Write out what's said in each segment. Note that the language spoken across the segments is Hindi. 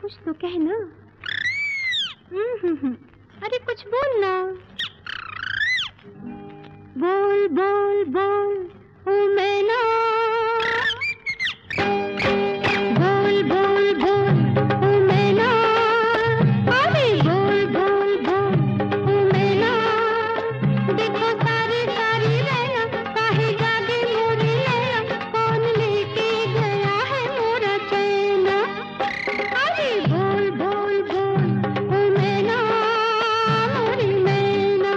कुछ तो कहना। अरे कुछ बोलना। बोल बोल बोल ओ मैना, बोल बोल बोल ओ मैना, अरे बोल बोल बोल ओ मैना। देखो सारी सारी रैना, काहे जागे मोरी नैना, कौन लेके गया है मोरा चैना। अरे बोल बोल बोल ओ मैना, मोरी मैना।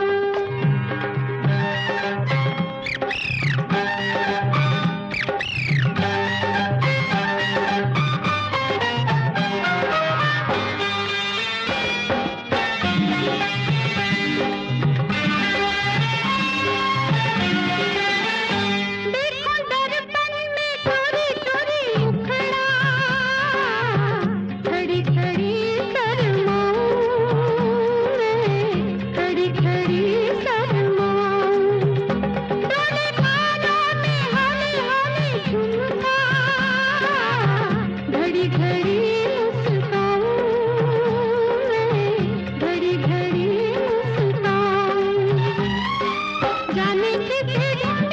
देखो दर्पण में चोरी चोरी मुखड़ा, खड़ी खड़ी शर्माऊं मैं, खड़ी खड़ी शर्माऊं। डोले कानों में हौले हौले झुमका, घड़ी घड़ी मुस्काऊं मैं, घड़ी घड़ी मुस्काऊं। जाने किसे ढूंढे